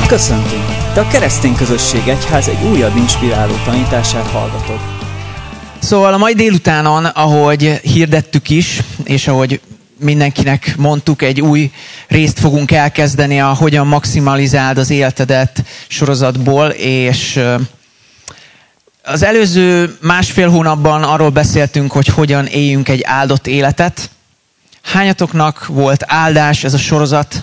Köszöntünk! Te a Keresztény Közösség Egyház egy újabb inspiráló tanítását hallgatod. Szóval a mai délutánon, ahogy hirdettük is, és ahogy mindenkinek mondtuk, egy új részt fogunk elkezdeni a Hogyan maximalizáld az életedet sorozatból, és az előző másfél hónapban arról beszéltünk, hogy hogyan éljünk egy áldott életet. Hányatoknak volt áldás ez a sorozat?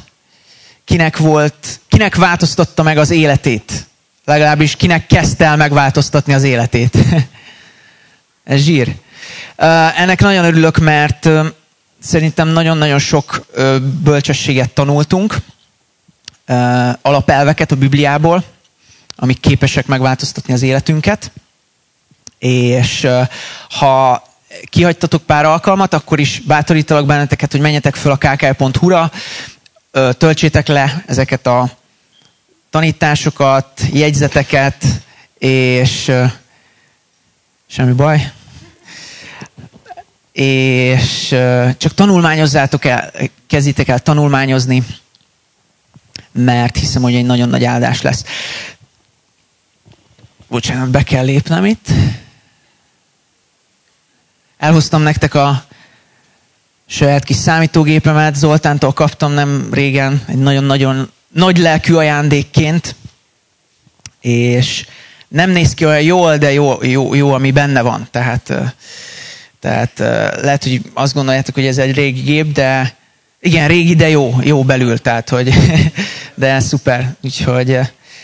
Kinek változtatta meg az életét? Legalábbis kinek kezdte el megváltoztatni az életét? Ez zsír. Ennek nagyon örülök, mert szerintem nagyon-nagyon sok bölcsességet tanultunk, alapelveket a Bibliából, amik képesek megváltoztatni az életünket. És ha kihagytatok pár alkalmat, akkor is bátorítalak benneteket, hogy menjetek föl a kkl.hu-ra, töltsétek le ezeket a tanításokat, jegyzeteket, és semmi baj. És csak tanulmányozzátok el, kezdjétek el tanulmányozni, mert hiszem, hogy egy nagyon nagy áldás lesz. Bocsánat, be kell lépnem itt. Elhoztam nektek a saját kis számítógépemet, Zoltántól kaptam nem régen egy nagyon-nagyon nagy lelkű ajándékként, és nem néz ki olyan jól, de jó ami benne van. Tehát lehet, hogy azt gondoljátok, hogy ez egy régi gép, de igen, régi, de jó belül, tehát hogy de szuper. Úgyhogy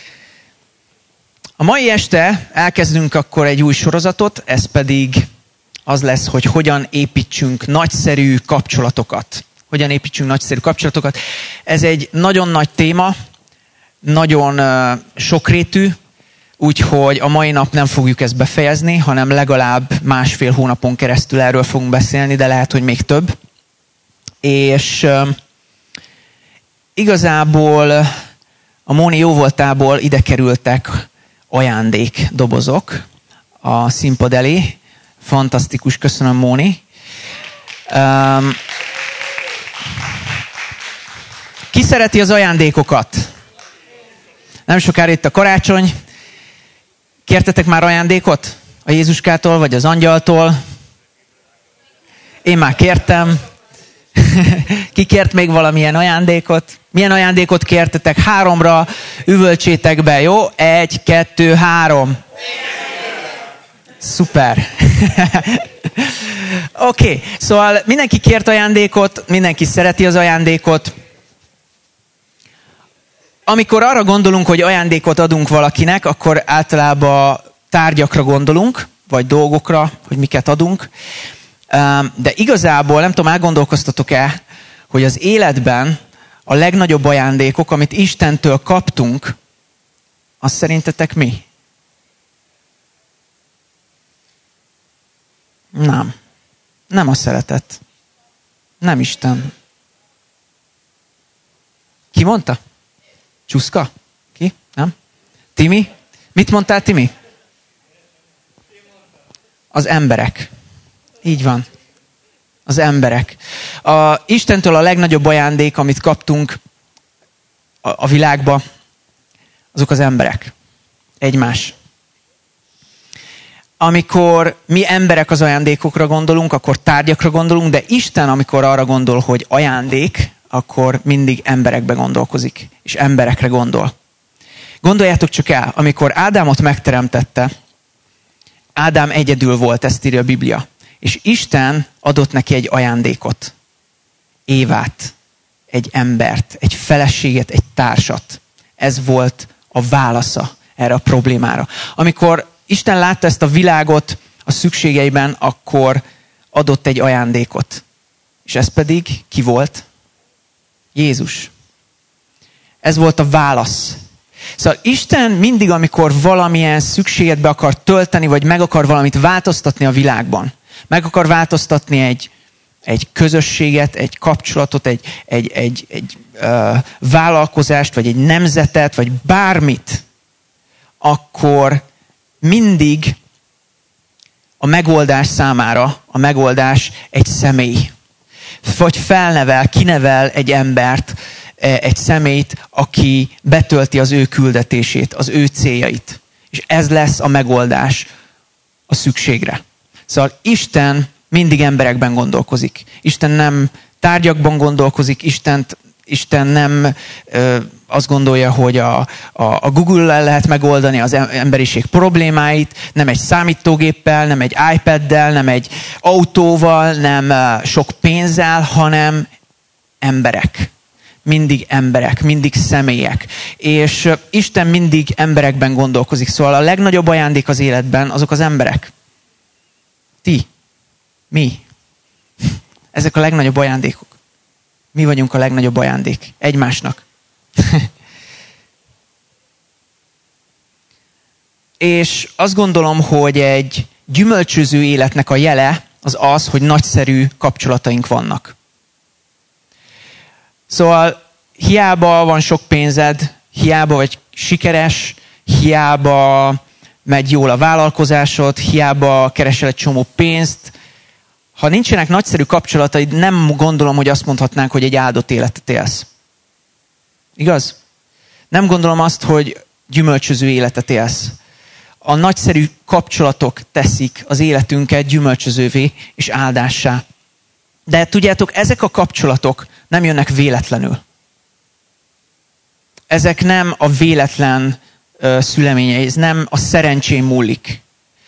a mai este elkezdünk akkor egy új sorozatot, ez pedig az lesz, hogy hogyan építsünk nagyszerű kapcsolatokat. Hogyan építsünk nagyszerű kapcsolatokat. Ez egy nagyon nagy téma, nagyon sokrétű, úgyhogy a mai nap nem fogjuk ezt befejezni, hanem legalább másfél hónapon keresztül erről fogunk beszélni, de lehet, hogy még több. És igazából a Móni jóvoltából ide kerültek ajándékdobozok a színpad elé. Fantasztikus, köszönöm, Móni. Ki szereti az ajándékokat? Nem sokára itt a karácsony. Kértetek már ajándékot? A Jézuskától, vagy az angyaltól? Én már kértem. Ki kért még valamilyen ajándékot? Milyen ajándékot kértetek? 3-ra üvöltsétek be, jó? 1, 2, 3. Szuper. Oké, szóval mindenki kért ajándékot, mindenki szereti az ajándékot. Amikor arra gondolunk, hogy ajándékot adunk valakinek, akkor általában tárgyakra gondolunk, vagy dolgokra, hogy miket adunk. De igazából, nem tudom, elgondolkoztatok-e, hogy az életben a legnagyobb ajándékok, amit Istentől kaptunk, az szerintetek mi? Nem a szeretet. Nem Isten. Ki mondta? Csuszka? Ki? Nem? Timi? Mit mondtál, Timi? Az emberek. Így van. Az emberek. Istentől a legnagyobb ajándék, amit kaptunk a világba, azok az emberek. Egymás. Amikor mi emberek az ajándékokra gondolunk, akkor tárgyakra gondolunk, de Isten, amikor arra gondol, hogy ajándék, akkor mindig emberekbe gondolkozik, és emberekre gondol. Gondoljátok csak el, amikor Ádámot megteremtette, Ádám egyedül volt, ezt írja a Biblia, és Isten adott neki egy ajándékot, Évát, egy embert, egy feleséget, egy társat. Ez volt a válasza erre a problémára. Amikor Isten látta ezt a világot a szükségeiben, akkor adott egy ajándékot. És ez pedig ki volt? Jézus. Ez volt a válasz. Szóval Isten mindig, amikor valamilyen szükséget be akar tölteni, vagy meg akar valamit változtatni a világban, meg akar változtatni egy közösséget, egy kapcsolatot, egy vállalkozást, vagy egy nemzetet, vagy bármit, akkor mindig a megoldás számára, a megoldás egy személy. Vagy kinevel egy embert, egy személyt, aki betölti az ő küldetését, az ő céljait. És ez lesz a megoldás a szükségre. Szóval Isten mindig emberekben gondolkozik. Isten nem tárgyakban gondolkozik, Isten nem azt gondolja, hogy a Google-lel lehet megoldani az emberiség problémáit, nem egy számítógéppel, nem egy iPaddel, nem egy autóval, nem sok pénzzel, hanem emberek. Mindig személyek. És Isten mindig emberekben gondolkozik. Szóval a legnagyobb ajándék az életben azok az emberek. Ti. Mi. Ezek a legnagyobb ajándékok. Mi vagyunk a legnagyobb ajándék egymásnak. És azt gondolom, hogy egy gyümölcsöző életnek a jele az, hogy nagyszerű kapcsolataink vannak. Szóval hiába van sok pénzed, hiába vagy sikeres, hiába megy jól a vállalkozásod, hiába keresel egy csomó pénzt, ha nincsenek nagyszerű kapcsolataid, nem gondolom, hogy azt mondhatnánk, hogy egy áldott életet élsz. Igaz? Nem gondolom azt, hogy gyümölcsöző életet élsz. A nagyszerű kapcsolatok teszik az életünket gyümölcsözővé és áldássá. De tudjátok, ezek a kapcsolatok nem jönnek véletlenül. Ezek nem a véletlen szüleményei, ez nem a szerencsén múlik.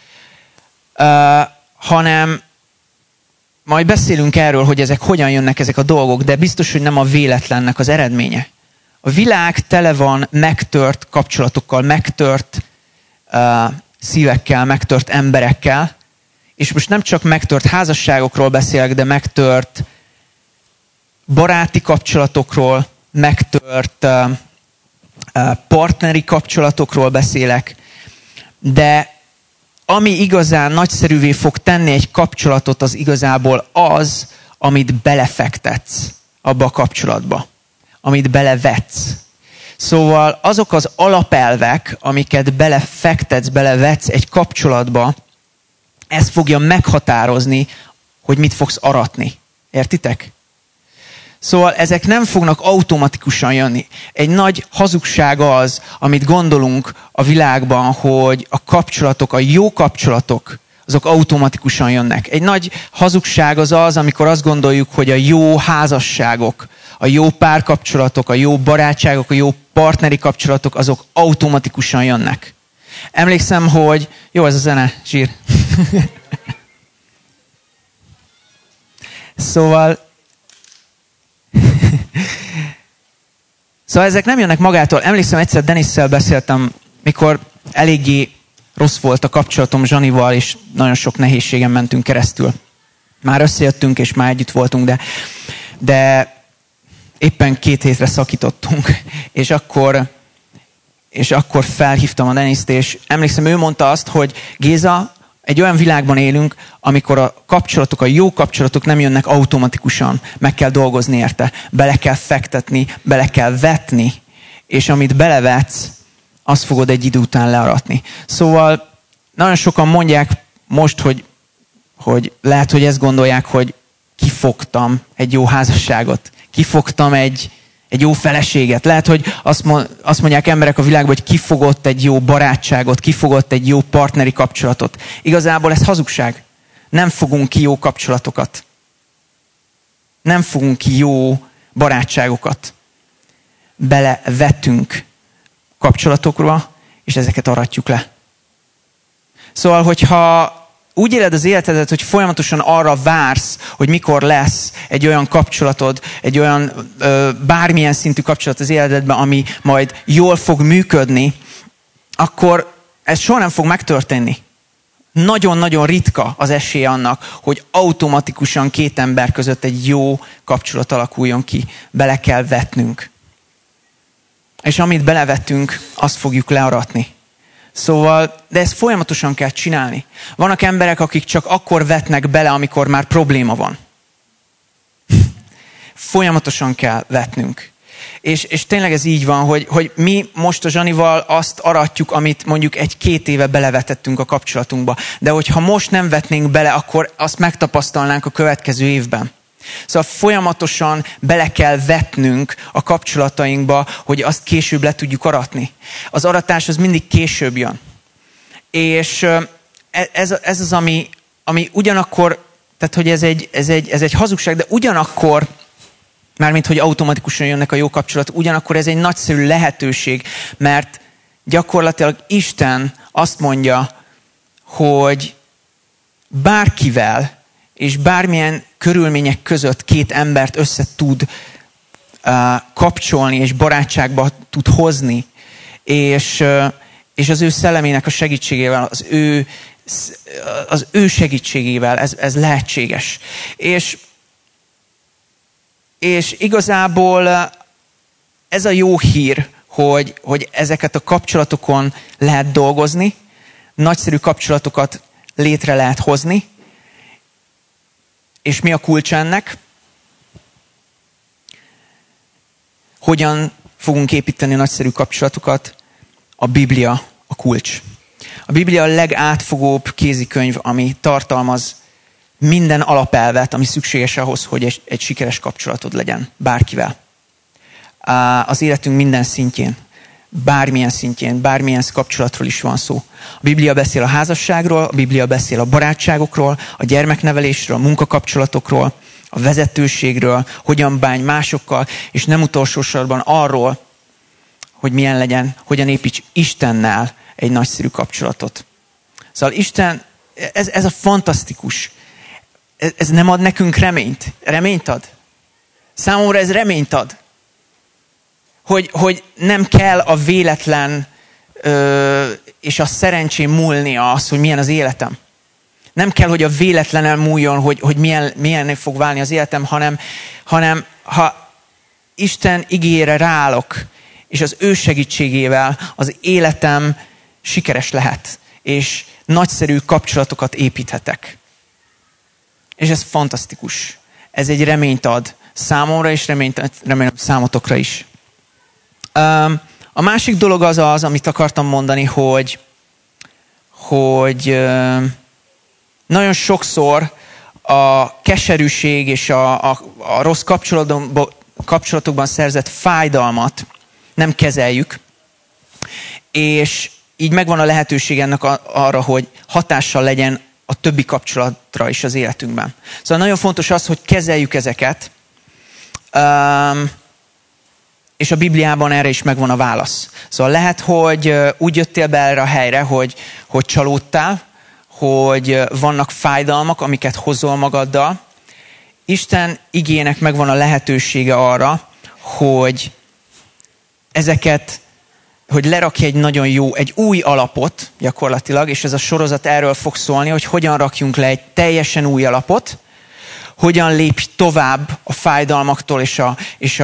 Hanem majd beszélünk erről, hogy ezek hogyan jönnek ezek a dolgok, de biztos, hogy nem a véletlennek az eredménye. A világ tele van megtört kapcsolatokkal, megtört szívekkel, megtört emberekkel, és most nem csak megtört házasságokról beszélek, de megtört baráti kapcsolatokról, megtört partneri kapcsolatokról beszélek, de ami igazán nagyszerűvé fog tenni egy kapcsolatot, az igazából az, amit belefektetsz abba a kapcsolatba, amit belevetsz. Szóval azok az alapelvek, amiket belefektetsz, belevetsz egy kapcsolatba, ez fogja meghatározni, hogy mit fogsz aratni. Értitek? Szóval ezek nem fognak automatikusan jönni. Egy nagy hazugság az, amit gondolunk a világban, hogy a kapcsolatok, a jó kapcsolatok, azok automatikusan jönnek. Egy nagy hazugság az, amikor azt gondoljuk, hogy a jó házasságok, a jó párkapcsolatok, a jó barátságok, a jó partneri kapcsolatok, azok automatikusan jönnek. Emlékszem, hogy... Jó, ez a zene, zsír. Szóval ezek nem jönnek magától. Emlékszem, egyszer Denisszel beszéltem, mikor eléggé rossz volt a kapcsolatom Zsanival, és nagyon sok nehézségen mentünk keresztül. Már összejöttünk, és már együtt voltunk, de éppen 2 hétre szakítottunk. És akkor felhívtam a Deniszt, és emlékszem, ő mondta azt, hogy Géza, egy olyan világban élünk, amikor a kapcsolatok, a jó kapcsolatok nem jönnek automatikusan. Meg kell dolgozni érte, bele kell fektetni, bele kell vetni, és amit belevetsz, azt fogod egy idő után learatni. Szóval nagyon sokan mondják most, hogy lehet, hogy ezt gondolják, hogy kifogtam egy jó házasságot, kifogtam egy jó feleséget. Lehet, hogy azt mondják emberek a világban, hogy kifogott egy jó barátságot, kifogott egy jó partneri kapcsolatot. Igazából ez hazugság. Nem fogunk ki jó kapcsolatokat. Nem fogunk ki jó barátságokat. Belevetünk kapcsolatokra, és ezeket aratjuk le. Szóval, hogyha úgy éled az életedet, hogy folyamatosan arra vársz, hogy mikor lesz egy olyan kapcsolatod, egy olyan bármilyen szintű kapcsolat az életedben, ami majd jól fog működni, akkor ez soha nem fog megtörténni. Nagyon-nagyon ritka az esély annak, hogy automatikusan 2 ember között egy jó kapcsolat alakuljon ki. Bele kell vetnünk. És amit belevettünk, azt fogjuk learatni. Szóval, de ezt folyamatosan kell csinálni. Vannak emberek, akik csak akkor vetnek bele, amikor már probléma van. Folyamatosan kell vetnünk. És tényleg ez így van, hogy mi most a Zsanival azt aratjuk, amit mondjuk 1-2 éve belevetettünk a kapcsolatunkba. De hogyha most nem vetnénk bele, akkor azt megtapasztalnánk a következő évben. Szóval folyamatosan bele kell vetnünk a kapcsolatainkba, hogy azt később le tudjuk aratni. Az aratás az mindig később jön. És ez az, ami ugyanakkor, tehát hogy ez egy hazugság, de ugyanakkor, mármint hogy automatikusan jönnek a jó kapcsolatok, ugyanakkor ez egy nagyszerű lehetőség, mert gyakorlatilag Isten azt mondja, hogy bárkivel és bármilyen körülmények között két embert össze tud kapcsolni, és barátságba tud hozni, és az ő szellemének a segítségével, az ő segítségével ez lehetséges. És igazából ez a jó hír, hogy ezeket a kapcsolatokon lehet dolgozni, nagyszerű kapcsolatokat létre lehet hozni. És mi a kulcs ennek? Hogyan fogunk építeni nagyszerű kapcsolatokat? A Biblia a kulcs. A Biblia a legátfogóbb kézikönyv, ami tartalmaz minden alapelvet, ami szükséges ahhoz, hogy egy sikeres kapcsolatod legyen bárkivel. Az életünk minden szintjén, bármilyen kapcsolatról is van szó. A Biblia beszél a házasságról, a Biblia beszél a barátságokról, a gyermeknevelésről, a munkakapcsolatokról, a vezetőségről, hogyan bánj másokkal, és nem utolsó sorban arról, hogy milyen legyen, hogyan építs Istennel egy nagyszerű kapcsolatot. Szóval Isten, ez a fantasztikus. Ez nem ad nekünk reményt? Reményt ad? Számomra ez reményt ad. Hogy nem kell a véletlen és a szerencsém múlnia az, hogy milyen az életem. Nem kell, hogy a véletlenen múljon, hogy milyen fog válni az életem, hanem ha Isten igéjére ráállok, és az ő segítségével az életem sikeres lehet, és nagyszerű kapcsolatokat építhetek. És ez fantasztikus. Ez egy reményt ad számomra, és remélem számotokra is. A másik dolog az, amit akartam mondani, hogy nagyon sokszor a keserűség és a rossz kapcsolatokban szerzett fájdalmat nem kezeljük, és így megvan a lehetőség ennek arra, hogy hatással legyen a többi kapcsolatra is az életünkben. Szóval nagyon fontos az, hogy kezeljük ezeket, és a Bibliában erre is megvan a válasz. Szóval lehet, hogy úgy jöttél be erre a helyre, hogy csalódtál, hogy vannak fájdalmak, amiket hozol magaddal. Isten igének megvan a lehetősége arra, hogy ezeket, hogy lerakj egy nagyon jó, egy új alapot gyakorlatilag, és ez a sorozat erről fog szólni, hogy hogyan rakjunk le egy teljesen új alapot, hogyan lépj tovább a fájdalmaktól és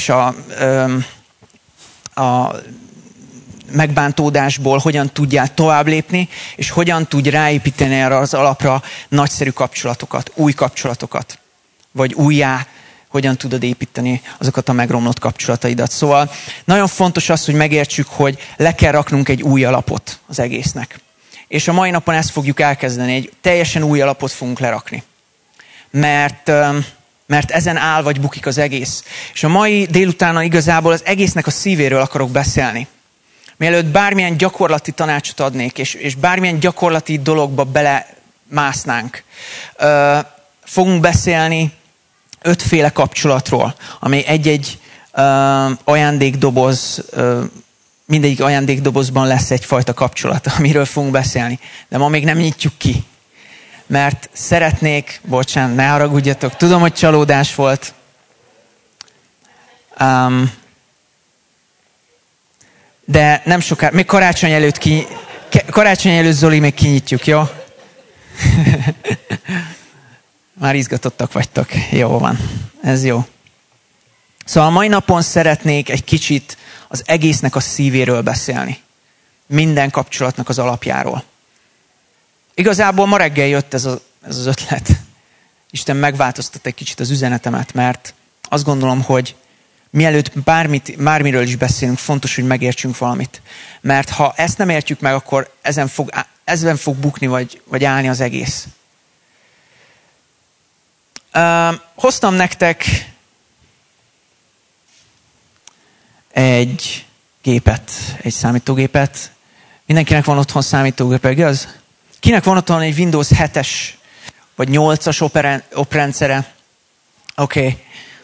a megbántódásból, hogyan tudjál tovább lépni, és hogyan tudj ráépíteni erre az alapra nagyszerű kapcsolatokat, új kapcsolatokat, vagy újjá, hogyan tudod építeni azokat a megromlott kapcsolataidat. Szóval nagyon fontos az, hogy megértsük, hogy le kell raknunk egy új alapot az egésznek. És a mai napon ezt fogjuk elkezdeni, egy teljesen új alapot fogunk lerakni. Mert ezen áll vagy bukik az egész. És a mai délutánon igazából az egésznek a szívéről akarok beszélni. Mielőtt bármilyen gyakorlati tanácsot adnék, és bármilyen gyakorlati dologba belemásznánk, fogunk beszélni 5 féle kapcsolatról, ami egy-egy ajándékdoboz, mindegyik ajándékdobozban lesz egyfajta kapcsolat, amiről fogunk beszélni. De ma még nem nyitjuk ki. Mert szeretnék, bocsánat, ne haragudjatok, tudom, hogy csalódás volt. De nem sokára, még karácsony előtt Zoli, még kinyitjuk, jó? Már izgatottak vagytok. Jó van, ez jó. Szóval a mai napon szeretnék egy kicsit az egésznek a szívéről beszélni. Minden kapcsolatnak az alapjáról. Igazából ma reggel jött ez az ötlet. Isten megváltoztatta egy kicsit az üzenetemet, mert azt gondolom, hogy mielőtt bármiről is beszélünk, fontos, hogy megértsünk valamit. Mert ha ezt nem értjük meg, akkor ezen fog bukni, vagy állni az egész. Hoztam nektek egy gépet, egy számítógépet. Mindenkinek van otthon számítógépe, igaz? Kinek van otthon egy Windows 7-es vagy 8-as oprendszere? Oké.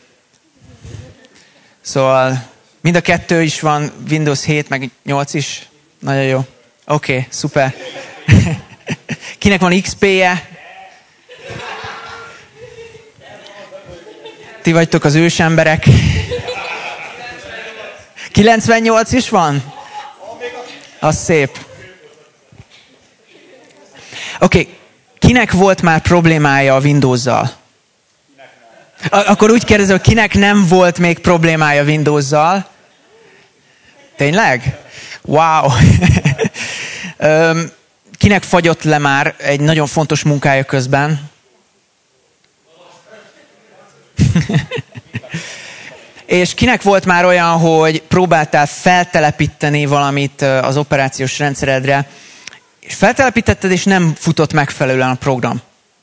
Szóval mind a kettő is van, Windows 7 meg 8 is. Nagyon jó. Oké, szuper. Kinek van XP-je? Ti vagytok az ősemberek. 98 is van? Az szép. Oké. Kinek volt már problémája a Windows-zal? Akkor úgy kérdezem, hogy kinek nem volt még problémája Windows-zal? Tényleg? Wow! Kinek fagyott le már egy nagyon fontos munkája közben? És kinek volt már olyan, hogy próbáltál feltelepíteni valamit az operációs rendszeredre, és feltelepítetted, és nem futott megfelelően a program?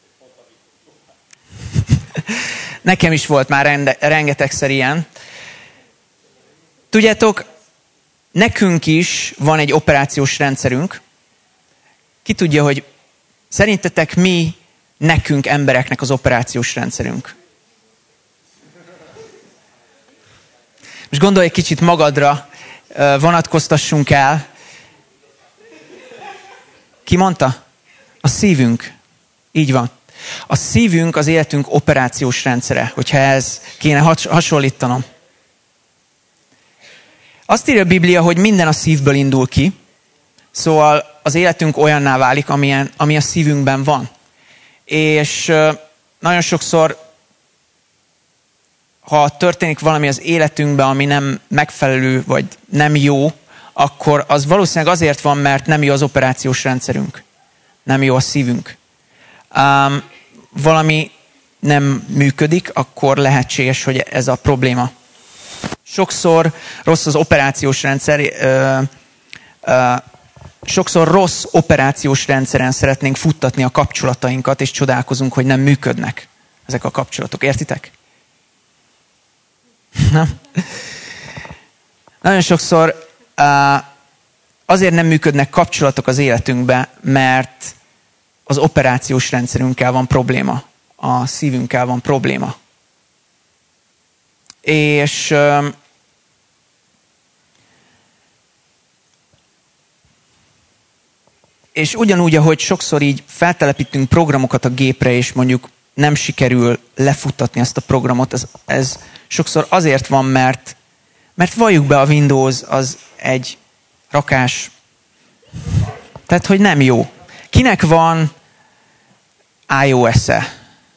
Nekem is volt már rengetegszer ilyen. Tudjátok, nekünk is van egy operációs rendszerünk. Ki tudja, hogy szerintetek mi nekünk embereknek az operációs rendszerünk? Most gondolj egy kicsit magadra, vonatkoztassunk el. Ki mondta? A szívünk. Így van. A szívünk az életünk operációs rendszere, hogyha ez kéne hasonlítanom. Azt írja a Biblia, hogy minden a szívből indul ki, szóval az életünk olyanná válik, ami a szívünkben van. És nagyon sokszor, ha történik valami az életünkben, ami nem megfelelő, vagy nem jó, akkor az valószínűleg azért van, mert nem jó az operációs rendszerünk. Nem jó a szívünk. Valami nem működik, akkor lehetséges, hogy ez a probléma. Sokszor rossz az operációs rendszer, sokszor rossz operációs rendszeren szeretnénk futtatni a kapcsolatainkat, és csodálkozunk, hogy nem működnek ezek a kapcsolatok. Értitek? Nem? Nagyon sokszor azért nem működnek kapcsolatok az életünkben, mert az operációs rendszerünkkel van probléma. A szívünkkel van probléma. És ugyanúgy, ahogy sokszor így feltelepítünk programokat a gépre, és mondjuk nem sikerül lefuttatni ezt a programot, ez sokszor azért van, mert valljuk be, a Windows az egy rakás. Tehát, hogy nem jó. Kinek van iOS-e?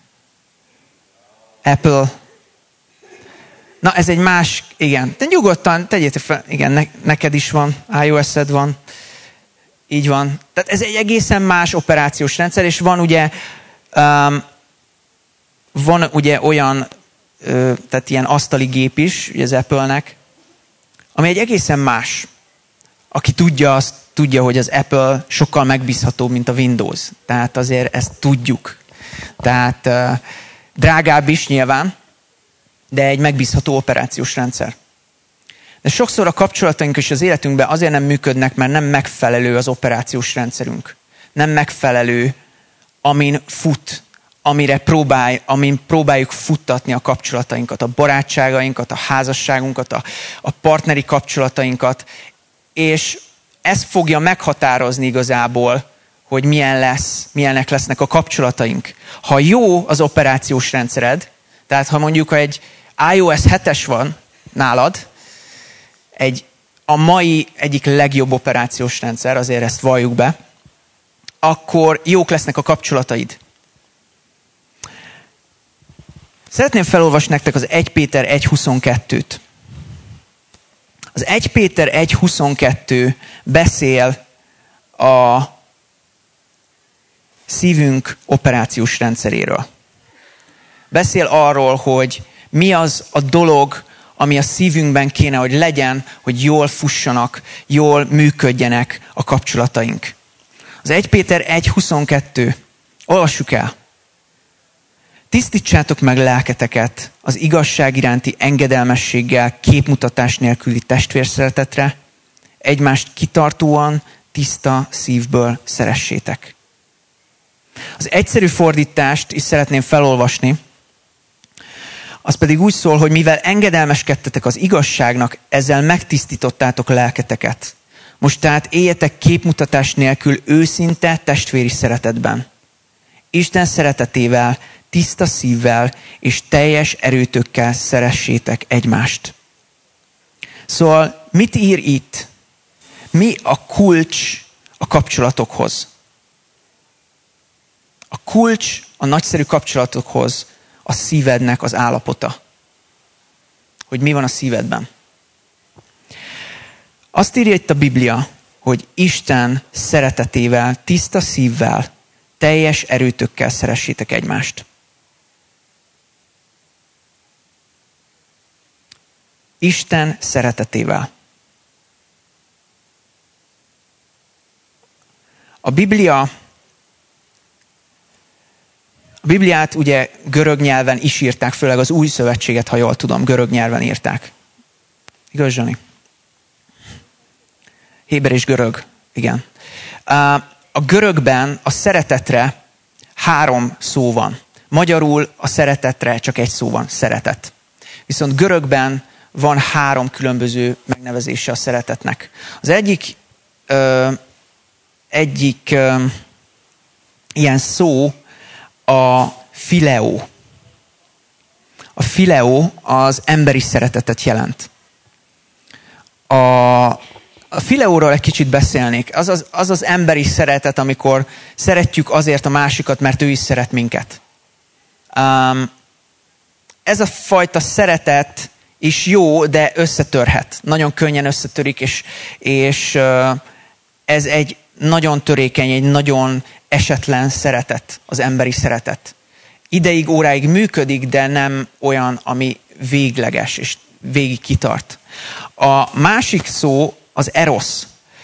Apple? Na, ez egy más, igen. De nyugodtan tegyétek fel, igen, neked is van, iOS-ed van. Így van. Tehát ez egy egészen más operációs rendszer, és van ugye olyan, tehát ilyen asztali gép is, ugye az Apple-nek, ami egy egészen más. Aki tudja, azt tudja, hogy az Apple sokkal megbízhatóbb, mint a Windows. Tehát azért ezt tudjuk. Tehát drágább is nyilván, de egy megbízható operációs rendszer. De sokszor a kapcsolataink és az életünkben azért nem működnek, mert nem megfelelő az operációs rendszerünk. Nem megfelelő, amin fut, amin próbáljuk futtatni a kapcsolatainkat, a barátságainkat, a házasságunkat, a partneri kapcsolatainkat, és ez fogja meghatározni igazából, hogy milyenek lesznek a kapcsolataink. Ha jó az operációs rendszered, tehát ha mondjuk egy iOS 7-es van nálad, a mai egyik legjobb operációs rendszer, azért ezt valljuk be, akkor jók lesznek a kapcsolataid. Szeretném felolvasni nektek az 1 Péter 1.22-t. Az 1 Péter 1.22 beszél a szívünk operációs rendszeréről. Beszél arról, hogy mi az a dolog, ami a szívünkben kéne, hogy legyen, hogy jól fussanak, jól működjenek a kapcsolataink. Az 1 Péter 1.22. Olvassuk el. Tisztítsátok meg lelketeket az igazság iránti engedelmességgel, képmutatás nélküli testvérszeretetre, egymást kitartóan, tiszta szívből szeressétek. Az egyszerű fordítást is szeretném felolvasni, az pedig úgy szól, hogy mivel engedelmeskedtetek az igazságnak, ezzel megtisztítottátok lelketeket. Most tehát éljetek képmutatás nélkül őszinte testvéri szeretetben. Isten szeretetével, tiszta szívvel és teljes erőtökkel szeressétek egymást. Szóval mit ír itt? Mi a kulcs a kapcsolatokhoz? A kulcs a nagyszerű kapcsolatokhoz a szívednek az állapota. Hogy mi van a szívedben. Azt írja itt a Biblia, hogy Isten szeretetével, tiszta szívvel, teljes erőtökkel szeressétek egymást. Isten szeretetével. A Bibliát ugye görög nyelven is írták, főleg az Új Szövetséget, ha jól tudom, görög nyelven írták. Igaz, Zsani? Héber és görög, igen. A görögben a szeretetre 3 szó van. Magyarul a szeretetre csak 1 szó van, szeretet. Viszont görögben van 3 különböző megnevezése a szeretetnek. Az egyik ilyen szó a fileo. A fileo az emberi szeretetet jelent. A fileóról egy kicsit beszélnék. Az emberi szeretet, amikor szeretjük azért a másikat, mert ő is szeret minket. Ez a fajta szeretet is jó, de összetörhet. Nagyon könnyen összetörik, és ez egy nagyon törékeny, egy nagyon esetlen szeretet, az emberi szeretet. Ideig, óráig működik, de nem olyan, ami végleges, és végig kitart. A másik szó az eros.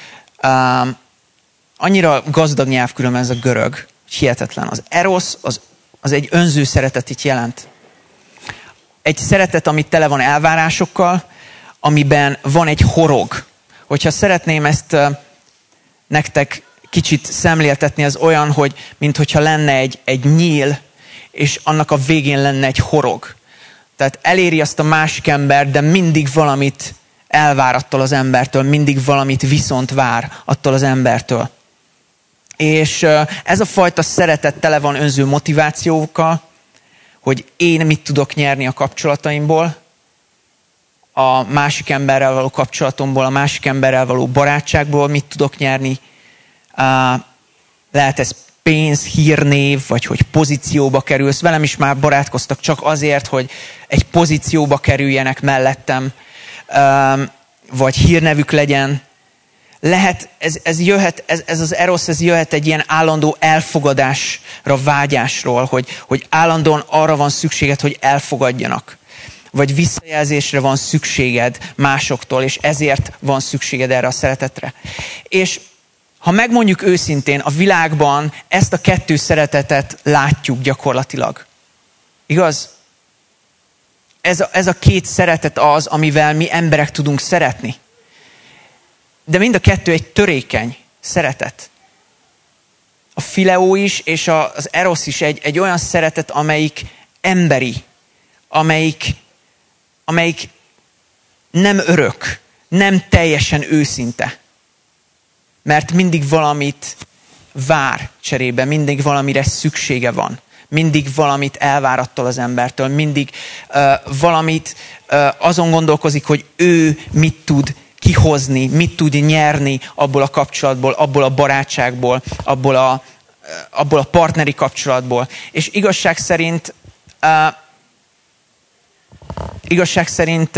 Annyira gazdag nyelv különben ez a görög, hihetetlen. Az eros az egy önző szeretetet jelent. Egy szeretet, ami tele van elvárásokkal, amiben van egy horog. Hogyha szeretném ezt nektek kicsit szemléltetni, az olyan, hogy minthogyha lenne egy nyíl, és annak a végén lenne egy horog. Tehát eléri azt a másik ember, de mindig valamit elvár attól az embertől, mindig valamit viszont vár attól az embertől. És ez a fajta szeretet tele van önző motivációkkal, hogy én mit tudok nyerni a kapcsolataimból, a másik emberrel való kapcsolatomból, a másik emberrel való barátságból mit tudok nyerni. Lehet ez pénz, hírnév, vagy hogy pozícióba kerülsz. Velem is már barátkoztak csak azért, hogy egy pozícióba kerüljenek mellettem, vagy hírnevük legyen. Lehet, ez az erosz, ez jöhet egy ilyen állandó elfogadásra, vágyásról, hogy állandóan arra van szükséged, hogy elfogadjanak. Vagy visszajelzésre van szükséged másoktól, és ezért van szükséged erre a szeretetre. És ha megmondjuk őszintén, a világban ezt a 2 szeretetet látjuk gyakorlatilag. Igaz? Ez a 2 szeretet az, amivel mi emberek tudunk szeretni. De mind a 2 egy törékeny szeretet. A fileó is, és az erosz is egy olyan szeretet, amelyik emberi, amelyik nem örök, nem teljesen őszinte. Mert mindig valamit vár cserébe, mindig valamire szüksége van. Mindig valamit elvár attól az embertől, mindig valamit azon gondolkozik, hogy ő mit tud kihozni, mit tud nyerni abból a kapcsolatból, abból a barátságból, abból a partneri kapcsolatból. És igazság szerint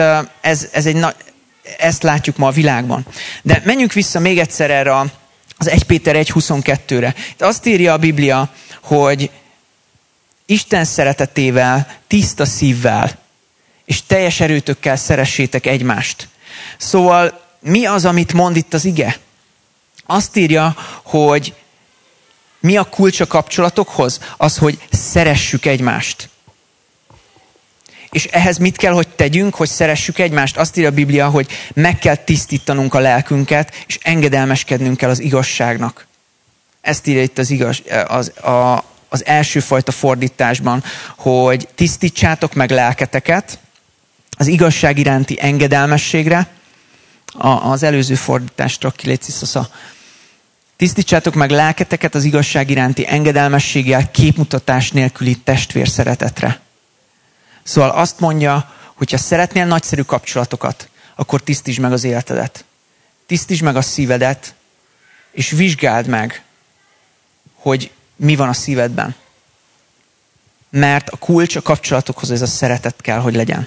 ezt látjuk ma a világban. De menjünk vissza még egyszer erre az 1 Péter 1.22-re. Azt írja a Biblia, hogy Isten szeretetével, tiszta szívvel és teljes erőtökkel szeressétek egymást. Szóval mi az, amit mond itt az ige? Azt írja, hogy mi a kulcs a kapcsolatokhoz? Az, hogy szeressük egymást. És ehhez mit kell, hogy tegyünk, hogy szeressük egymást? Azt írja a Biblia, hogy meg kell tisztítanunk a lelkünket, és engedelmeskednünk kell az igazságnak. Ezt írja itt az első fajta fordításban, hogy tisztítsátok meg lelketeket az igazság iránti engedelmességre. Az előző fordításra kiléciszosza. Tisztítsátok meg lelketeket az igazság iránti engedelmességgel, képmutatás nélküli testvérszeretetre. Szóval azt mondja, hogy ha szeretnél nagyszerű kapcsolatokat, akkor tisztítsd meg az életedet. Tisztítsd meg a szívedet, és vizsgáld meg, hogy mi van a szívedben. Mert a kulcs a kapcsolatokhoz ez a szeretet kell, hogy legyen.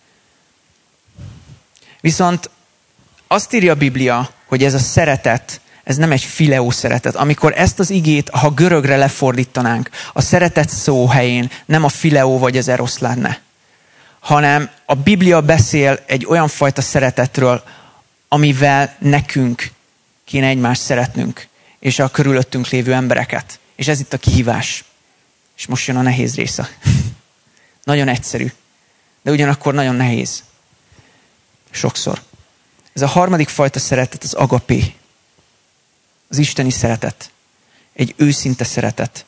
Viszont azt írja a Biblia, hogy ez a szeretet, ez nem egy fileó szeretet. Amikor ezt az igét, ha görögre lefordítanánk, a szeretet szó helyén nem a fileó vagy az erosz lenne, hanem a Biblia beszél egy olyan fajta szeretetről, amivel nekünk kéne egymást szeretnünk, és a körülöttünk lévő embereket. És ez itt a kihívás. És most jön a nehéz része. Nagyon egyszerű, de ugyanakkor nagyon nehéz. Sokszor. Ez a harmadik fajta szeretet, az agapé. Az isteni szeretet. Egy őszinte szeretet.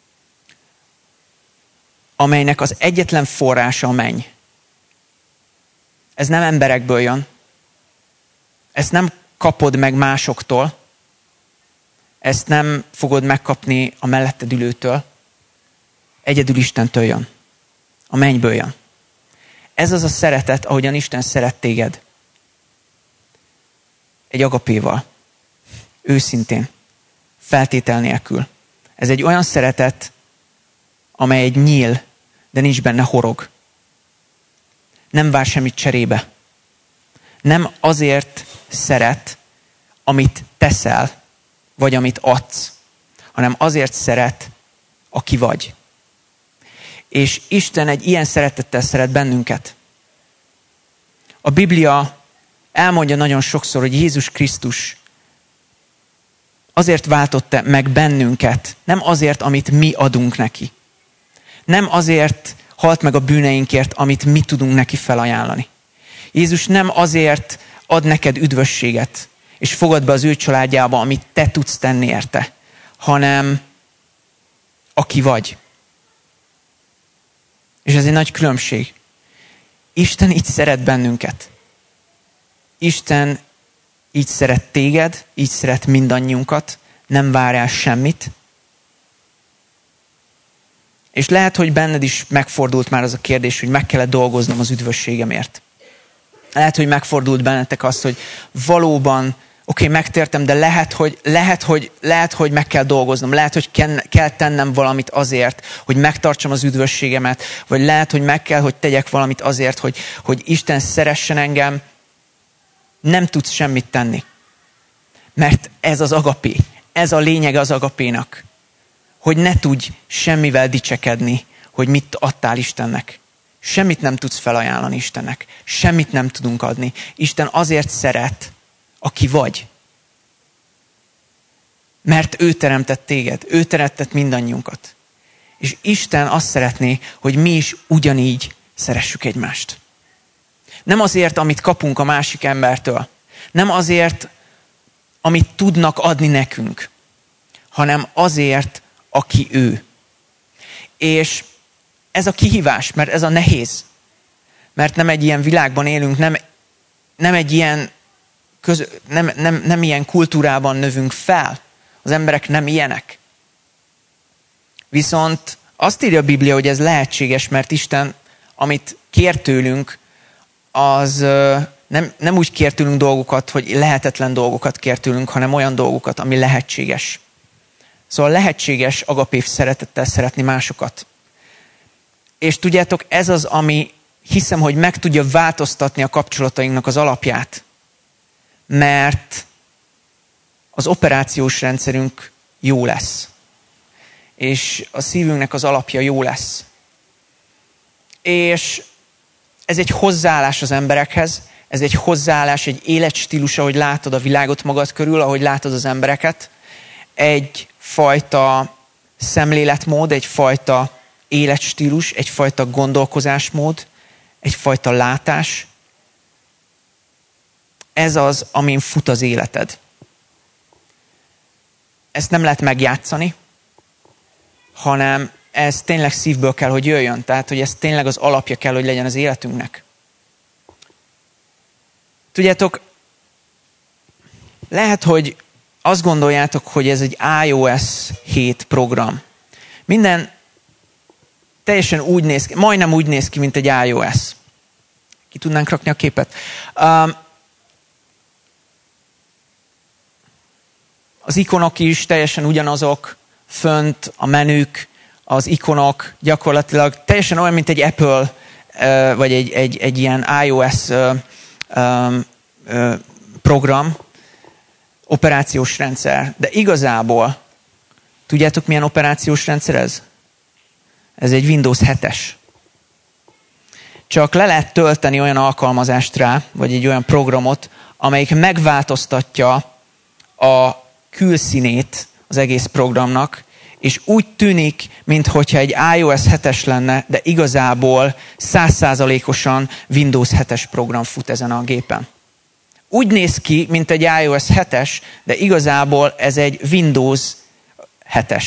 Amelynek az egyetlen forrása a menny. Ez nem emberekből jön. Ezt nem kapod meg másoktól. Ezt nem fogod megkapni a melletted ülőtől. Egyedül Istentől jön. A mennyből jön. Ez az a szeretet, ahogyan Isten szeret téged. Egy agapéval. Őszintén. Feltétel nélkül. Ez egy olyan szeretet, amely egy nyíl, de nincs benne horog. Nem vár semmit cserébe. Nem azért szeret, amit teszel, vagy amit adsz, hanem azért szeret, aki vagy. És Isten egy ilyen szeretettel szeret bennünket. A Biblia elmondja nagyon sokszor, hogy Jézus Krisztus azért váltotta meg bennünket, nem azért, amit mi adunk neki. Nem azért halt meg a bűneinkért, amit mi tudunk neki felajánlani. Jézus nem azért ad neked üdvösséget, és fogad be az ő családjába, amit te tudsz tenni érte, hanem aki vagy. És ez egy nagy különbség. Isten így szeret bennünket. Isten így szeret téged, így szeret mindannyiunkat, nem vár el semmit. És lehet, hogy benned is megfordult már az a kérdés, hogy meg kellett dolgoznom az üdvösségemért. Lehet, hogy megfordult bennetek az, hogy valóban, oké, megtértem, de lehet, hogy meg kell dolgoznom. Lehet, hogy kell tennem valamit azért, hogy megtartsam az üdvösségemet, vagy lehet, hogy meg kell, hogy tegyek valamit azért, hogy Isten szeressen engem. Nem tudsz semmit tenni. Mert ez az agapé. Ez a lényege az agapénak. Hogy ne tudj semmivel dicsekedni, hogy mit adtál Istennek. Semmit nem tudsz felajánlani Istennek. Semmit nem tudunk adni. Isten azért szeret, aki vagy. Mert ő teremtett téged. Ő teremtett mindannyiunkat. És Isten azt szeretné, hogy mi is ugyanígy szeressük egymást. Nem azért, amit kapunk a másik embertől. Nem azért, amit tudnak adni nekünk. Hanem azért, aki ő. És ez a kihívás, mert ez a nehéz. Mert nem egy ilyen világban élünk, nem egy ilyen nem ilyen kultúrában növünk fel. Az emberek nem ilyenek. Viszont azt írja a Biblia, hogy ez lehetséges, mert Isten, amit kér tőlünk, az nem úgy kér tőlünk dolgokat, hogy lehetetlen dolgokat kér tőlünk, hanem olyan dolgokat, ami lehetséges. Szóval lehetséges agapé szeretettel szeretni másokat. És tudjátok, ez az, ami hiszem, hogy meg tudja változtatni a kapcsolatainknak az alapját. Mert az operációs rendszerünk jó lesz. És a szívünknek az alapja jó lesz. És ez egy hozzáállás az emberekhez, ez egy hozzáállás, egy életstílus, ahogy látod a világot magad körül, ahogy látod az embereket. Egyfajta szemléletmód, egyfajta életstílus, egyfajta gondolkozásmód, egyfajta látás. Ez az, amin fut az életed. Ezt nem lehet megjátszani, hanem ez tényleg szívből kell, hogy jöjjön. Tehát, hogy ez tényleg az alapja kell, hogy legyen az életünknek. Tudjátok, lehet, hogy azt gondoljátok, hogy ez egy iOS 7 program. Minden teljesen úgy néz ki, majdnem úgy néz ki, mint egy iOS. Ki tudnánk rakni a képet? Az ikonok is teljesen ugyanazok, fönt a menük, az ikonok gyakorlatilag teljesen olyan, mint egy Apple, vagy egy ilyen iOS program, operációs rendszer. De igazából, tudjátok milyen operációs rendszer ez? Ez egy Windows 7-es. Csak le lehet tölteni olyan alkalmazást rá, vagy egy olyan programot, amelyik megváltoztatja a külszínét az egész programnak, és úgy tűnik, mintha egy iOS 7-es lenne, de igazából 100%-osan Windows 7-es program fut ezen a gépen. Úgy néz ki, mint egy iOS 7-es, de igazából ez egy Windows 7-es.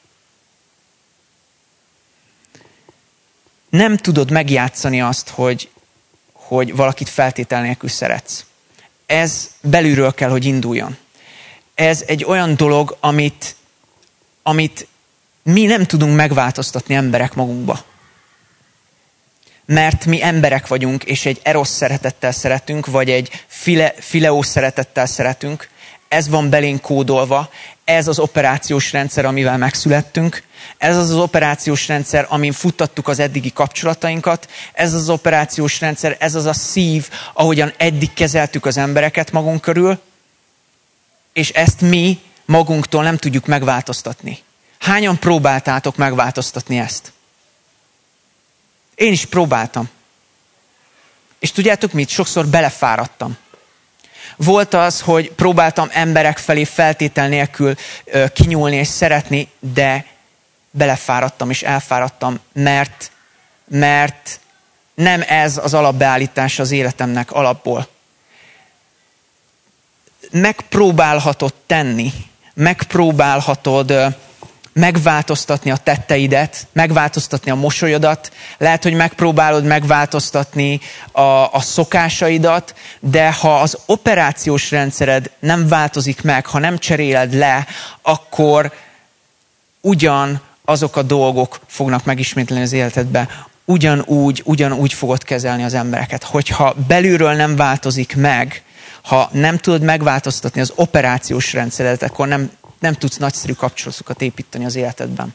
Nem tudod megjátszani azt, hogy valakit feltétel nélkül szeretsz. Ez belülről kell, hogy induljon. Ez egy olyan dolog, amit mi nem tudunk megváltoztatni emberek magunkba. Mert mi emberek vagyunk, és egy eros szeretettel szeretünk, vagy egy fileó szeretettel szeretünk. Ez van belénk kódolva. Ez az operációs rendszer, amivel megszülettünk. Ez az operációs rendszer, amin futtattuk az eddigi kapcsolatainkat. Ez az operációs rendszer, ez az a szív, ahogyan eddig kezeltük az embereket magunk körül. És ezt mi magunktól nem tudjuk megváltoztatni. Hányan próbáltátok megváltoztatni ezt? Én is próbáltam. És tudjátok mit? Sokszor belefáradtam. Volt az, hogy próbáltam emberek felé feltétel nélkül kinyúlni és szeretni, de belefáradtam és elfáradtam, mert nem ez az alapbeállítás az életemnek alapból. Megpróbálhatod tenni, megpróbálhatod megváltoztatni a tetteidet, megváltoztatni a mosolyodat, lehet, hogy megpróbálod megváltoztatni a szokásaidat, de ha az operációs rendszered nem változik meg, ha nem cseréled le, akkor azok a dolgok fognak megismétleni az életedbe. Ugyanúgy fogod kezelni az embereket. Hogyha belülről nem változik meg, ha nem tudod megváltoztatni az operációs rendszeredet, akkor nem tudsz nagyszerű kapcsolatokat építeni az életedben.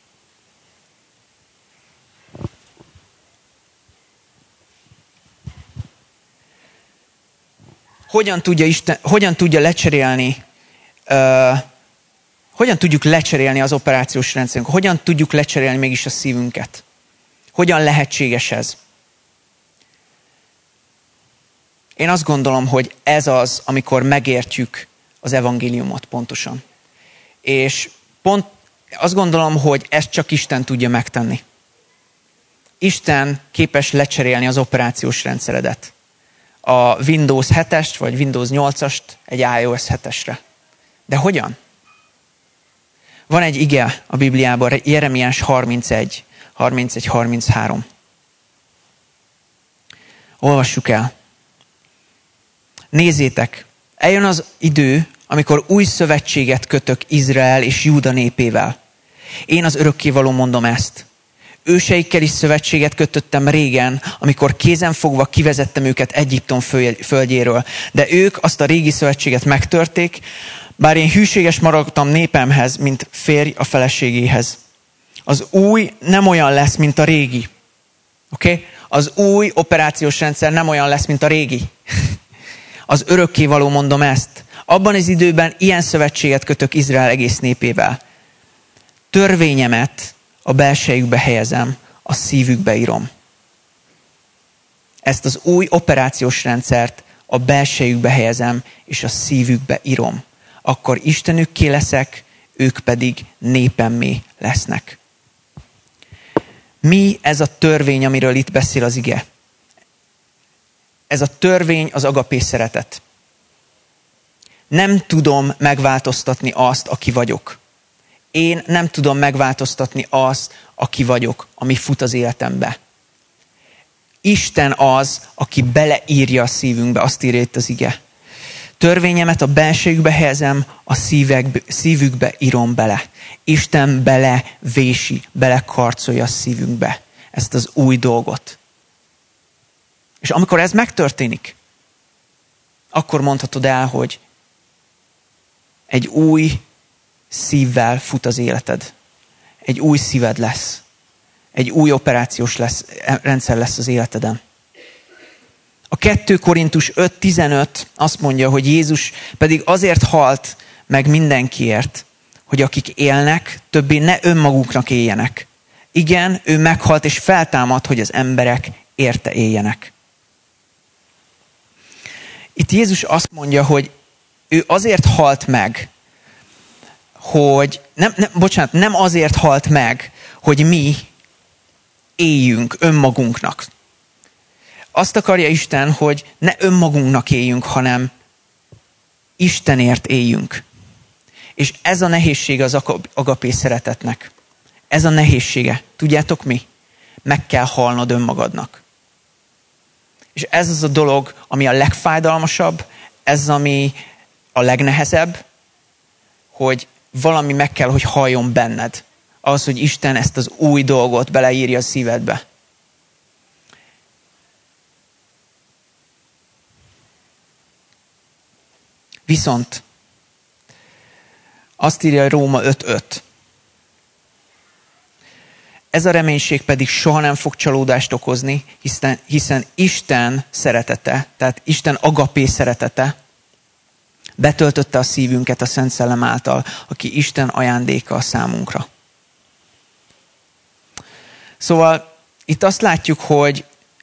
Hogyan tudjuk lecserélni az operációs rendszerünket? Hogyan tudjuk lecserélni mégis a szívünket? Hogyan lehetséges ez? Én azt gondolom, hogy ez az, amikor megértjük az evangéliumot pontosan. És azt gondolom, hogy ezt csak Isten tudja megtenni. Isten képes lecserélni az operációs rendszeredet. A Windows 7-est vagy Windows 8-ast egy iOS 7-esre. De hogyan? Van egy ige a Bibliában, Jeremiás 31-33. Olvassuk el. Nézzétek, eljön az idő, amikor új szövetséget kötök Izrael és Júda népével. Én az örökkévaló mondom ezt. Őseikkel is szövetséget kötöttem régen, amikor kézenfogva kivezettem őket Egyiptom földjéről. De ők azt a régi szövetséget megtörték, bár én hűséges maradtam népemhez, mint férj a feleségéhez. Az új nem olyan lesz, mint a régi. Oké? Az új operációs rendszer nem olyan lesz, mint a régi. Az örökkévaló mondom ezt. Abban az időben ilyen szövetséget kötök Izrael egész népével. Törvényemet a belsejükbe helyezem, a szívükbe írom. Ezt az új operációs rendszert a belsejükbe helyezem, és a szívükbe írom. Akkor Istenükké leszek, ők pedig népemmé lesznek. Mi ez a törvény, amiről itt beszél az ige? ez a törvény az agapé szeretet. Nem tudom megváltoztatni azt, aki vagyok. Én nem tudom megváltoztatni azt, aki vagyok, ami fut az életembe. Isten az, aki beleírja a szívünkbe, azt írja itt az ige. Törvényemet a belsejükbe helyezem, a szívükbe írom bele. Isten belevési, belekarcolja a szívünkbe ezt az új dolgot. És amikor ez megtörténik, akkor mondhatod el, hogy egy új szívvel fut az életed. Egy új szíved lesz. Egy új operációs rendszer lesz az életeden. A 2 Korintus 5:15 azt mondja, hogy Jézus pedig azért halt meg mindenkiért, hogy akik élnek, többé ne önmaguknak éljenek. Igen, ő meghalt és feltámad, hogy az emberek érte éljenek. Itt Jézus azt mondja, hogy ő azért halt meg, hogy nem azért halt meg, hogy mi éljünk önmagunknak. Azt akarja Isten, hogy ne önmagunknak éljünk, hanem Istenért éljünk. És ez a nehézsége az agapé szeretetnek. Ez a nehézsége. Tudjátok mi? Meg kell halnod önmagadnak. És ez az a dolog, ami a legfájdalmasabb, ez ami a legnehezebb, hogy valami meg kell, hogy halljon benned. Az, hogy Isten ezt az új dolgot beleírja a szívedbe. Viszont azt írja a Róma 5:5. Ez a reménység pedig soha nem fog csalódást okozni, hiszen Isten szeretete, tehát Isten agapé szeretete betöltötte a szívünket a Szent Szellem által, aki Isten ajándéka a számunkra. Szóval itt azt látjuk, hogy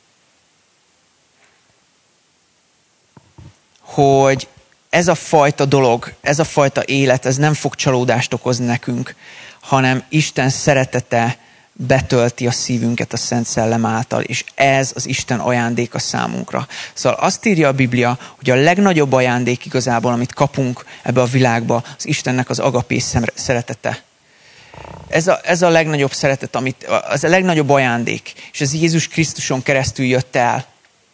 ez a fajta dolog, ez a fajta élet, ez nem fog csalódást okozni nekünk, hanem Isten szeretete betölti a szívünket a Szent Szellem által, és ez az Isten ajándéka számunkra. Szóval azt írja a Biblia, hogy a legnagyobb ajándék igazából, amit kapunk ebbe a világba, az Istennek az agapé szeretete. Ez a legnagyobb szeretet, az a legnagyobb ajándék, és ez Jézus Krisztuson keresztül jött el.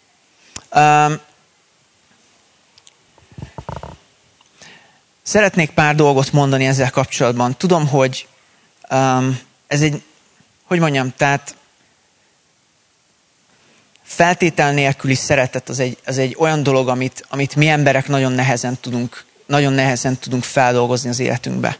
Szeretnék pár dolgot mondani ezzel kapcsolatban. Tudom, hogy ez egy, tehát feltétel nélküli szeretet az egy olyan dolog, amit mi emberek nagyon nehezen tudunk feldolgozni az életünkbe.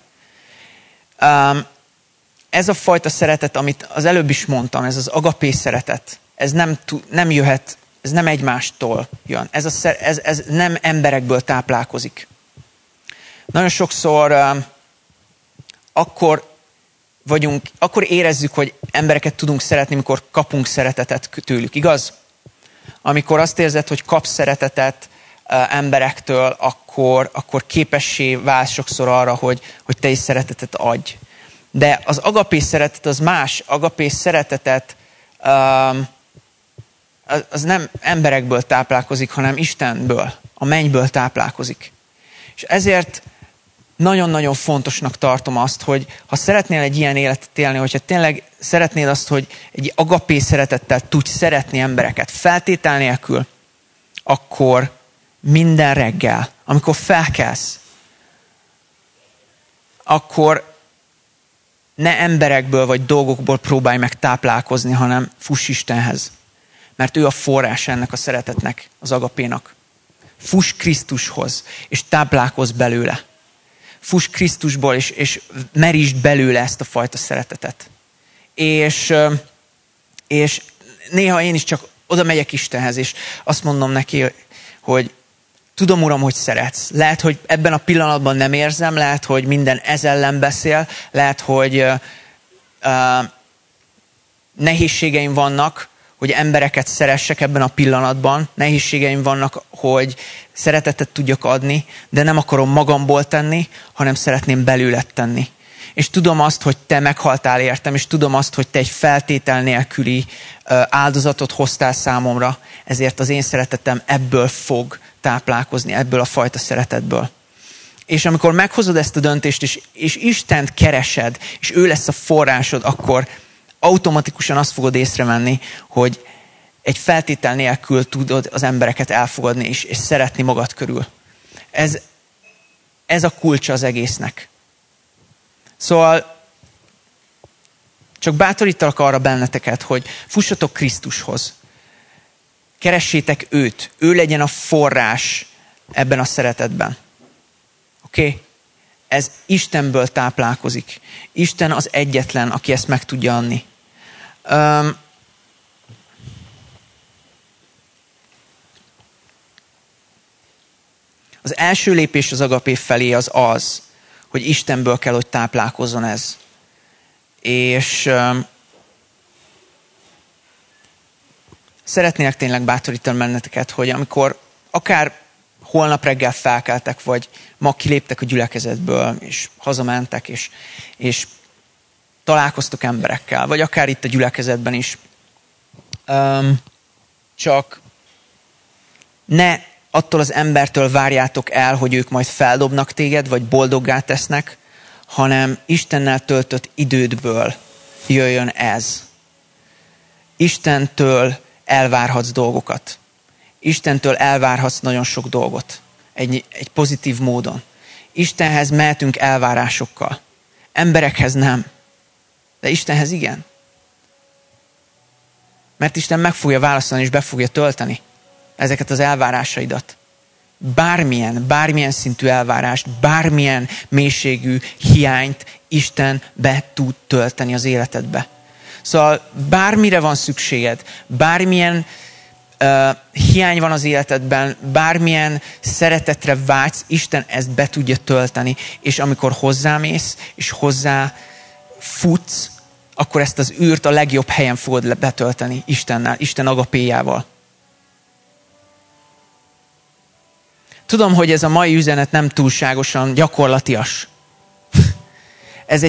Ez a fajta szeretet, amit az előbb is mondtam, ez az agapé szeretet, ez nem jöhet, ez nem egymástól jön. Ez nem emberekből táplálkozik. Nagyon sokszor akkor érezzük, hogy embereket tudunk szeretni, amikor kapunk szeretetet tőlük, igaz? Amikor azt érzed, hogy kapsz szeretetet emberektől, akkor képessé válsz sokszor arra, hogy te is szeretetet adj. De az agapé szeretet az más. Agapé szeretetet az nem emberekből táplálkozik, hanem Istenből, a mennyből táplálkozik. És ezért nagyon-nagyon fontosnak tartom azt, hogy ha szeretnél egy ilyen életet élni, hogyha tényleg szeretnéd azt, hogy egy agapé szeretettel tudj szeretni embereket feltétel nélkül, akkor minden reggel, amikor felkelsz, akkor ne emberekből vagy dolgokból próbálj meg táplálkozni, hanem fuss Istenhez. Mert ő a forrás ennek a szeretetnek, az agapénak. Fuss Krisztushoz, és táplálkozz belőle. Fuss Krisztusból, és merítsd belőle ezt a fajta szeretetet. És néha én is csak oda megyek Istenhez, és azt mondom neki, hogy tudom, Uram, hogy szeretsz. Lehet, hogy ebben a pillanatban nem érzem, lehet, hogy minden ez ellen beszél, lehet, hogy nehézségeim vannak, hogy embereket szeressek ebben a pillanatban. Nehézségeim vannak, hogy szeretetet tudjak adni, de nem akarom magamból tenni, hanem szeretném belőled tenni. és tudom azt, hogy te meghaltál értem, és tudom azt, hogy te egy feltétel nélküli áldozatot hoztál számomra, ezért az én szeretetem ebből fog táplálkozni, ebből a fajta szeretetből. És amikor meghozod ezt a döntést, és Istent keresed, és ő lesz a forrásod, akkor automatikusan azt fogod észrevenni, hogy egy feltétel nélkül tudod az embereket elfogadni és szeretni magad körül. Ez a kulcsa az egésznek. Szóval csak bátorítalak arra benneteket, hogy fussatok Krisztushoz. Keressétek őt. Ő legyen a forrás ebben a szeretetben. Oké? Ez Istenből táplálkozik. Isten az egyetlen, aki ezt meg tudja adni. Az első lépés az agapé felé az, hogy Istenből kell, hogy táplálkozzon ez. És szeretnélek tényleg bátorítani benneteket, hogy amikor akár holnap reggel felkeltek, vagy ma kiléptek a gyülekezetből, és hazamentek, és találkoztok emberekkel, vagy akár itt a gyülekezetben is, csak ne attól az embertől várjátok el, hogy ők majd feldobnak téged, vagy boldoggá tesznek, hanem Istennel töltött idődből jöjjön ez. Istentől elvárhatsz dolgokat. Istentől elvárhatsz nagyon sok dolgot. Egy pozitív módon. Istenhez mehetünk elvárásokkal. Emberekhez nem. De Istenhez igen. Mert Isten meg fogja válaszolni és be fogja tölteni ezeket az elvárásaidat. Bármilyen szintű elvárást, bármilyen mélységű hiányt Isten be tud tölteni az életedbe. Szóval bármire van szükséged, bármilyen hiány van az életedben, bármilyen szeretetre vágysz, Isten ezt be tudja tölteni, és amikor hozzámész, és hozzá futsz, akkor ezt az űrt a legjobb helyen fogod betölteni Istennel, Isten agapéjával. Tudom, hogy ez a mai üzenet nem túlságosan gyakorlatias. Ez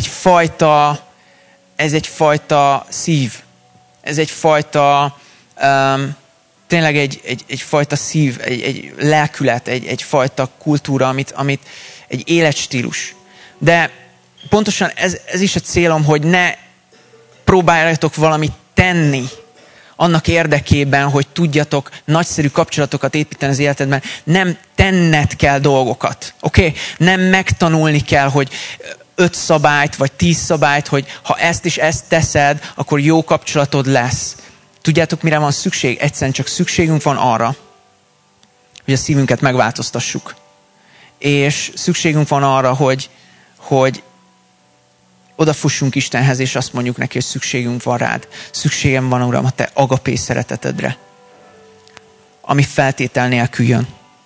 egyfajta szív. Ez egyfajta tényleg egyfajta szív, egy lelkület, egyfajta kultúra, amit egy életstílus. De pontosan ez is a célom, hogy ne próbáljatok valamit tenni annak érdekében, hogy tudjatok nagyszerű kapcsolatokat építeni az életedben. Nem tenned kell dolgokat. Oké? Nem megtanulni kell, hogy 5 szabályt, vagy 10 szabályt, hogy ha ezt és ezt teszed, akkor jó kapcsolatod lesz. Tudjátok, mire van szükség? Egyszerűen csak szükségünk van arra, hogy a szívünket megváltoztassuk. És szükségünk van arra, hogy odafussunk Istenhez, és azt mondjuk neki, hogy szükségünk van rád. Szükségem van, Uram, a te agapé szeretetedre, ami feltétel nélkül jön.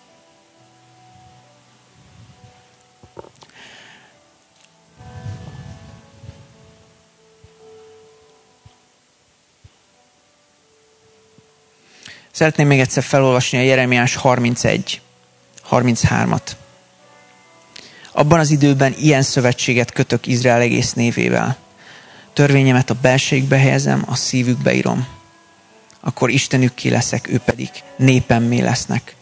Szeretném még egyszer felolvasni a Jeremiás 31-33-at. Abban az időben ilyen szövetséget kötök Izrael egész névével. Törvényemet a belségbe helyezem, a szívükbe írom. Akkor Istenükké leszek, ő pedig népemmé lesznek.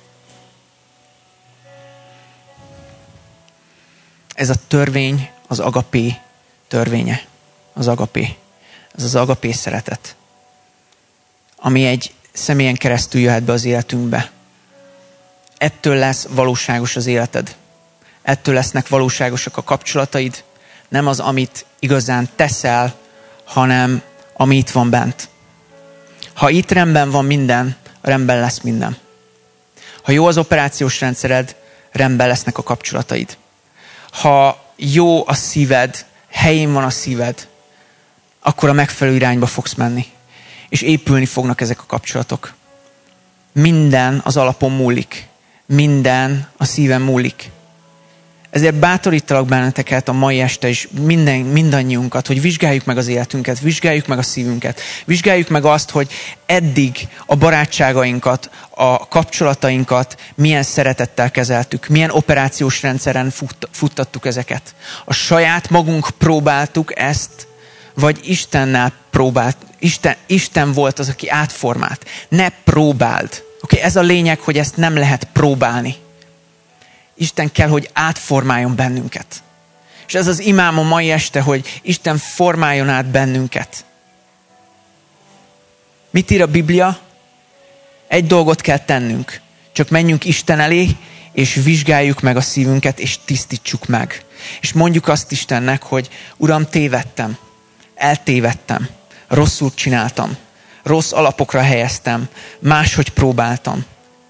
Ez a törvény az agapé törvénye. Az agapé. Ez az agapé szeretet. Ami egy személyen keresztül jöhet be az életünkbe. Ettől lesz valóságos az életed. Ettől lesznek valóságosak a kapcsolataid. Nem az, amit igazán teszel, hanem ami itt van bent. Ha itt rendben van minden, rendben lesz minden. Ha jó az operációs rendszered, rendben lesznek a kapcsolataid. Ha jó a szíved, helyén van a szíved, akkor a megfelelő irányba fogsz menni. És épülni fognak ezek a kapcsolatok. Minden az alapon múlik. Minden a szíven múlik. Ezért bátorítalak benneteket a mai este is, mindannyiunkat, hogy vizsgáljuk meg az életünket, vizsgáljuk meg a szívünket, vizsgáljuk meg azt, hogy eddig a barátságainkat, a kapcsolatainkat milyen szeretettel kezeltük, milyen operációs rendszeren futtattuk ezeket. A saját magunk próbáltuk ezt, vagy Istennel Isten volt az, aki átformált. Ne próbáld. Oké, ez a lényeg, hogy ezt nem lehet próbálni. Isten kell, hogy átformáljon bennünket. És ez az imám a mai este, hogy Isten formáljon át bennünket. Mit ír a Biblia? Egy dolgot kell tennünk. Csak menjünk Isten elé, és vizsgáljuk meg a szívünket, és tisztítsuk meg. És mondjuk azt Istennek, hogy Uram, tévedtem. Eltévedtem. Rosszul csináltam. Rossz alapokra helyeztem. Máshogy próbáltam.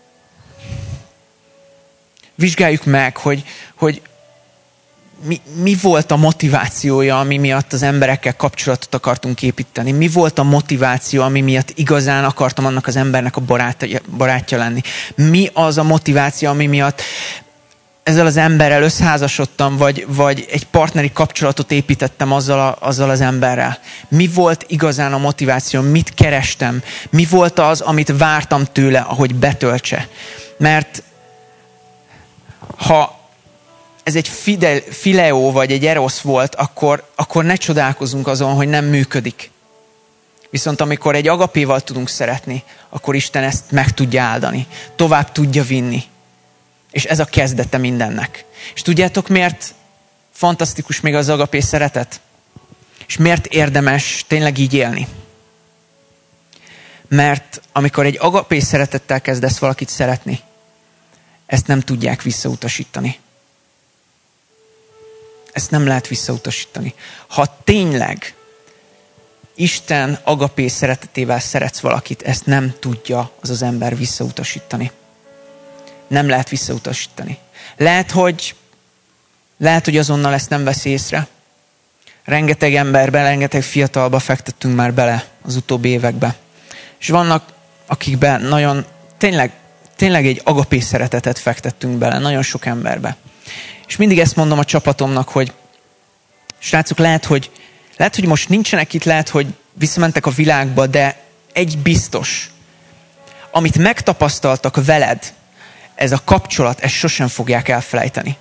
Vizsgáljuk meg, hogy mi volt a motivációja, ami miatt az emberekkel kapcsolatot akartunk építeni. Mi volt a motiváció, ami miatt igazán akartam annak az embernek a barátja lenni. Mi az a motiváció, ami miatt ezzel az emberrel összeházasodtam, vagy egy partneri kapcsolatot építettem azzal az emberrel. Mi volt igazán a motiváció, mit kerestem, mi volt az, amit vártam tőle, ahogy betöltse. Mert ha ez egy fileó vagy egy erosz volt, akkor ne csodálkozunk azon, hogy nem működik. Viszont amikor egy agapéval tudunk szeretni, akkor Isten ezt meg tudja áldani, tovább tudja vinni. És ez a kezdete mindennek. És tudjátok, miért fantasztikus még az agapé szeretet? És miért érdemes tényleg így élni? Mert amikor egy agapé szeretettel kezdesz valakit szeretni, ezt nem tudják visszautasítani. Ezt nem lehet visszautasítani. Ha tényleg Isten agapé szeretetével szeretsz valakit, ezt nem tudja az ember visszautasítani. Nem lehet visszautasítani. Lehet, hogy azonnal ezt nem veszi észre. Rengeteg emberbe, rengeteg fiatalba fektettünk már bele az utóbbi években. És vannak, akikben nagyon, tényleg egy agapé szeretetet fektettünk bele, nagyon sok emberbe. És mindig ezt mondom a csapatomnak, hogy srácok, lehet, hogy most nincsenek itt, lehet, hogy visszamentek a világba, de egy biztos, amit megtapasztaltak veled, ez a kapcsolat, ezt sosem fogják elfelejteni.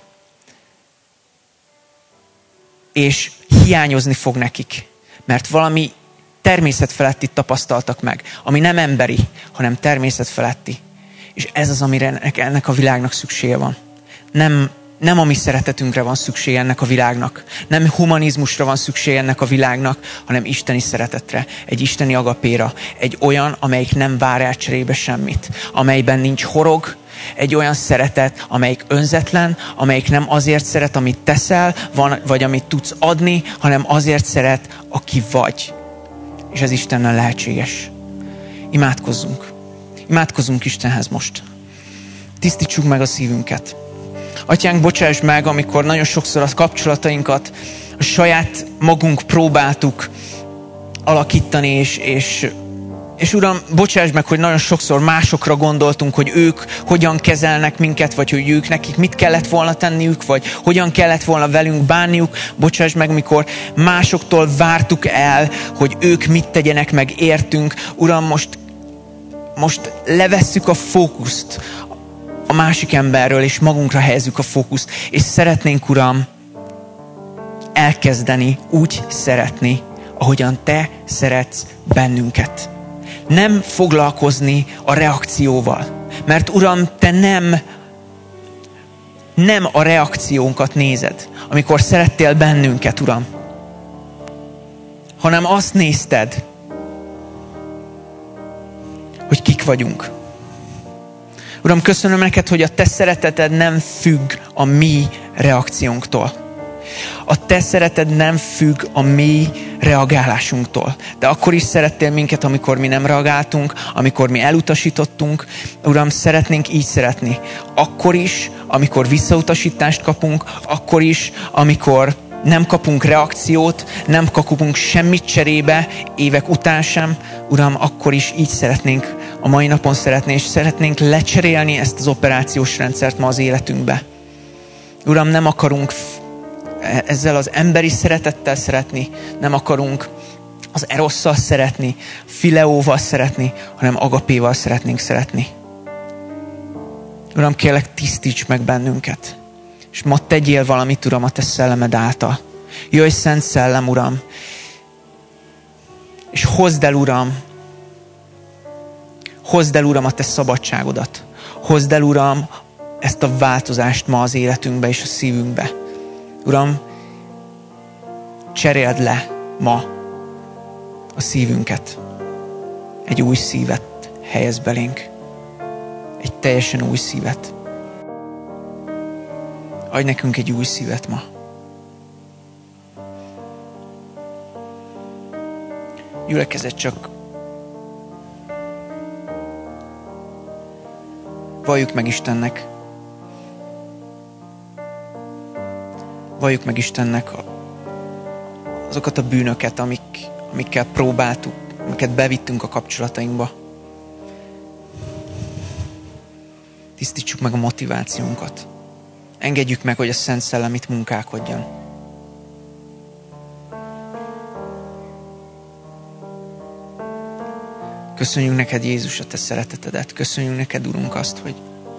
És hiányozni fog nekik, mert valami természetfeletti tapasztaltak meg, ami nem emberi, hanem természetfeletti. És ez az, amire ennek a világnak szüksége van. Nem a mi szeretetünkre van szüksége ennek a világnak. Nem humanizmusra van szüksége ennek a világnak, hanem isteni szeretetre, egy isteni agapéra. Egy olyan, amelyik nem vár el cserébe semmit. Amelyben nincs horog, egy olyan szeretet, amelyik önzetlen, amelyik nem azért szeret, amit teszel, vagy amit tudsz adni, hanem azért szeret, aki vagy. És ez Istennel lehetséges. Imádkozzunk. Imádkozzunk Istenhez most. Tisztítsuk meg a szívünket. Atyánk, bocsáss meg, amikor nagyon sokszor a kapcsolatainkat a saját magunk próbáltuk alakítani, és Uram, bocsáss meg, hogy nagyon sokszor másokra gondoltunk, hogy ők hogyan kezelnek minket, vagy hogy ők nekik mit kellett volna tenniük, vagy hogyan kellett volna velünk bánniuk. Bocsáss meg, mikor másoktól vártuk el, hogy ők mit tegyenek meg értünk. Uram, most levesszük a fókuszt a másik emberről, és magunkra helyezzük a fókuszt. És szeretnénk, Uram, elkezdeni úgy szeretni, ahogyan Te szeretsz bennünket. Nem foglalkozni a reakcióval. Mert Uram, Te nem a reakciónkat nézed, amikor szerettél bennünket, Uram, hanem azt nézted, hogy kik vagyunk. Uram, köszönöm neked, hogy a Te szereteted nem függ a mi reakciónktól. A Te szereted nem függ a mi reagálásunktól. De akkor is szerettél minket, amikor mi nem reagáltunk, amikor mi elutasítottunk. Uram, szeretnénk így szeretni. Akkor is, amikor visszautasítást kapunk, akkor is, amikor nem kapunk reakciót, nem kapunk semmit cserébe, évek után sem. Uram, akkor is így szeretnénk a mai napon szeretni, és szeretnénk lecserélni ezt az operációs rendszert ma az életünkbe. Uram, nem akarunk ezzel az emberi szeretettel szeretni, nem akarunk az erosszal szeretni, fileóval szeretni, hanem agapéval szeretnénk szeretni. Uram, kérlek, tisztíts meg bennünket. És ma tegyél valamit, Uram, a te szellemed által. Jöjj, Szent Szellem, Uram, és hozd el, Uram, a te szabadságodat. Hozd el, Uram, ezt a változást ma az életünkbe és a szívünkbe. Uram, cseréld le ma a szívünket. Egy új szívet helyez belénk. Egy teljesen új szívet. Adj nekünk egy új szívet ma. Gyülekezet, csak valljuk meg Istennek. Valljuk meg Istennek azokat a bűnöket, amikkel próbáltuk, amiket bevittünk a kapcsolatainkba. Tisztítsuk meg a motivációnkat. Engedjük meg, hogy a Szent Szellem itt munkálkodjon. Köszönjük neked, Jézus, a te szeretetedet. Köszönjük neked, Urunk, azt, hogy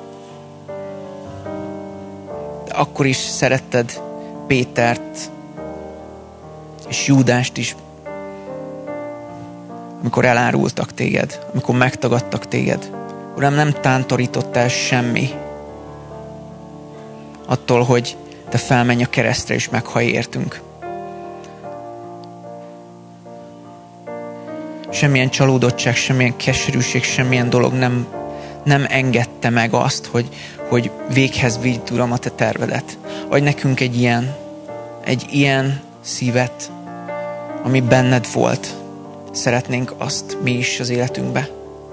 te akkor is szeretted Pétert és Júdást is, amikor elárultak téged, amikor megtagadtak téged. Uram, nem tántorítottál semmi attól, hogy te felmenj a keresztre és meghallj értünk. Semmilyen csalódottság, semmilyen keserűség, semmilyen dolog nem engedte meg azt, hogy véghez vidd, Uram, a te tervedet. Adj nekünk egy ilyen szívet, ami benned volt. Szeretnénk azt mi is az életünkbe.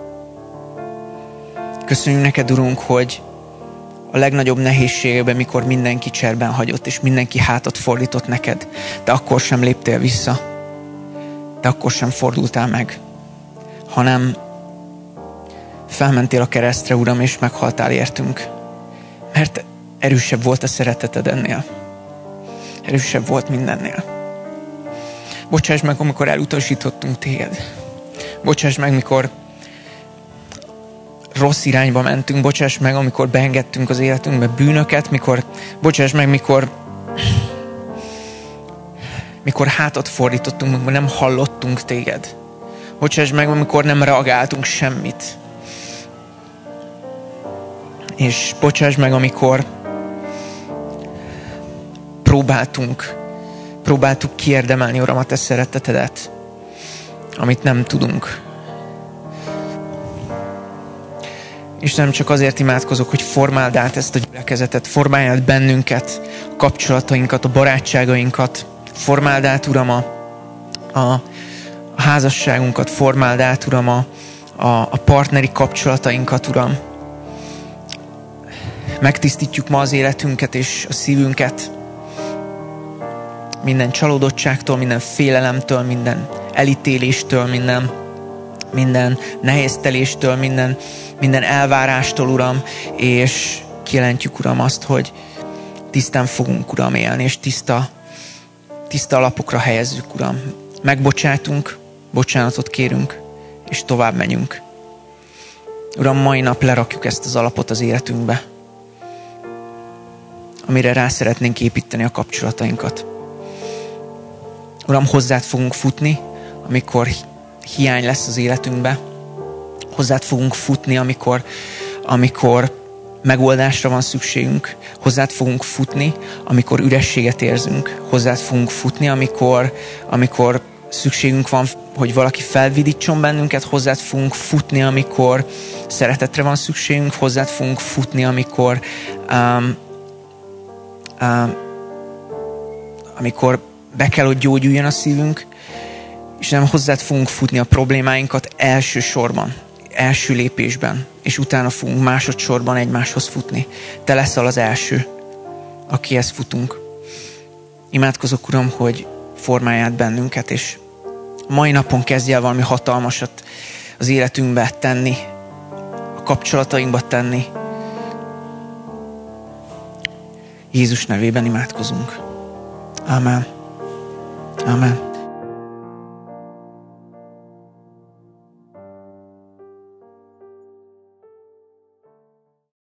Köszönjük neked, Urunk, hogy a legnagyobb nehézségekben, mikor mindenki cserben hagyott, és mindenki hátat fordított neked, te akkor sem léptél vissza. Te akkor sem fordultál meg, hanem felmentél a keresztre, Uram, és meghaltál értünk. Mert erősebb volt a szereteted ennél. Erősebb volt mindennél. Bocsáss meg, amikor elutasítottunk téged. Bocsáss meg, mikor rossz irányba mentünk. Bocsáss meg, amikor beengedtünk az életünkbe bűnöket. Bocsáss meg, mikor hátat fordítottunk, amikor nem hallottunk téged. Bocsáss meg, amikor nem reagáltunk semmit. És bocsáss meg, amikor próbáltuk kiérdemelni, Uram, a te szeretetedet, amit nem tudunk. Istenem, csak azért imádkozok, hogy formáld át ezt a gyülekezetet, formáld át bennünket, a kapcsolatainkat, a barátságainkat, formáld át, Uram, a házasságunkat, formáld át, Uram, a partneri kapcsolatainkat, Uram. Megtisztítjuk ma az életünket és a szívünket minden csalódottságtól, minden félelemtől, minden elítéléstől, minden nehézteléstől, minden elvárástól, Uram, és kijelentjük, Uram, azt, hogy tisztán fogunk, Uram, élni, és tiszta alapokra helyezzük, Uram. Megbocsátunk, bocsánatot kérünk, és tovább megyünk. Uram, mai nap lerakjuk ezt az alapot az életünkbe, amire rá szeretnénk építeni a kapcsolatainkat. Uram, hozzád fogunk futni, amikor hiány lesz az életünkbe. Hozzád fogunk futni, amikor megoldásra van szükségünk. Hozzád fogunk futni, amikor ürességet érzünk. Hozzád fogunk futni, amikor szükségünk van, hogy valaki felvidítson bennünket. Hozzád fogunk futni, amikor szeretetre van szükségünk. Hozzád fogunk futni, amikor be kell, hogy gyógyuljon a szívünk, és nem hozzád fogunk futni a problémáinkat elsősorban, első lépésben, és utána fogunk másodszorban egymáshoz futni. Te leszel az első, akihez futunk. Imádkozok, Uram, hogy formálj át bennünket, és mai napon kezdj el valami hatalmasat az életünkbe tenni, a kapcsolatainkba tenni. Jézus nevében imádkozunk. Amen. Amen.